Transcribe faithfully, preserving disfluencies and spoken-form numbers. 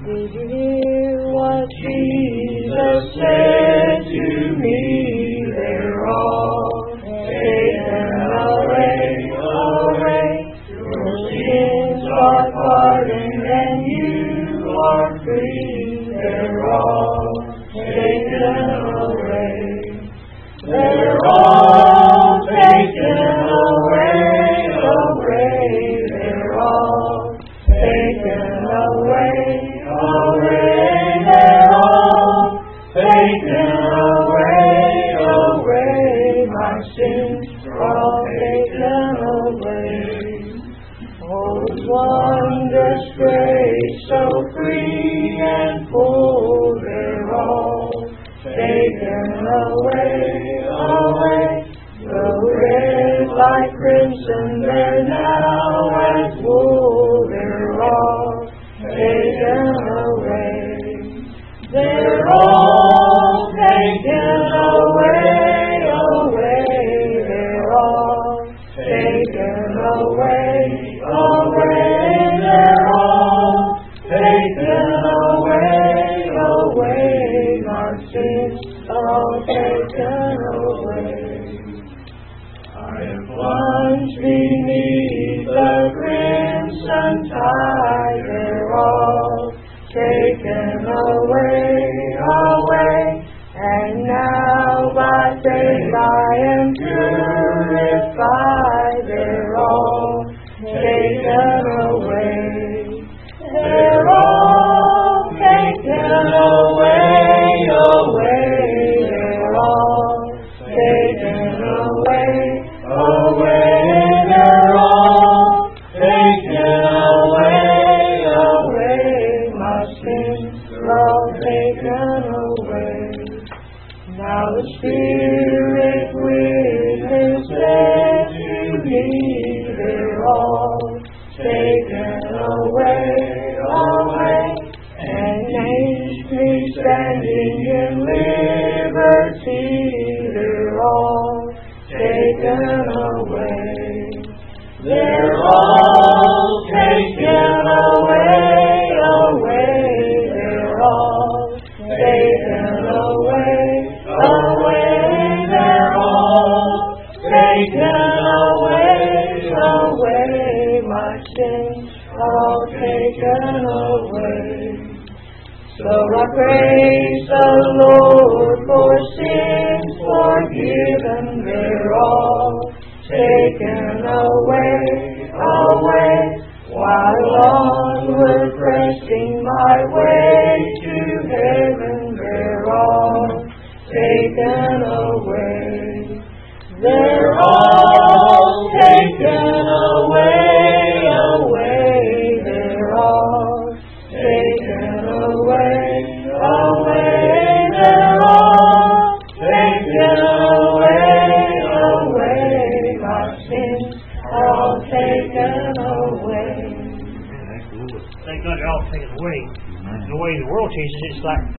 Did you hear what Jesus said to me? They're all taken away, away. Your sins are pardoned and you are free. They're all taken away. They're all taken away, away. They're all taken away, away. They're all taken away, away. My sins are all taken away. Oh, wondrous grace, so free and full. They're all taken away, away. The red like crimson, they're now as wool. They're all taken away. They're all taken away, away. They're all taken away, away. They're all taken away, away. My sins are all taken away. I am plunged beneath the crimson tide. They're all taken away, away. And now by faith I am purified. They're all taken away. They're all taken away, away. They're all taken away, away. They're all taken away, away. My sins are all taken away. Now the Spirit within said to me, they're all taken away, away. And makes me standing in liberty. They're all taken away. They're all taken away, away. They're all taken away, away. They're all taken away, away. My sins are all taken away. So I praise the Lord for sins forgiven. They're all taken away, away. While onward pressing my way to heaven, they're all taken away. They're all taken away, away. They're all taken away, away. They're all taken away, away. My sins are all taken away. Thank God they're all taken away. The way the world changes, it's like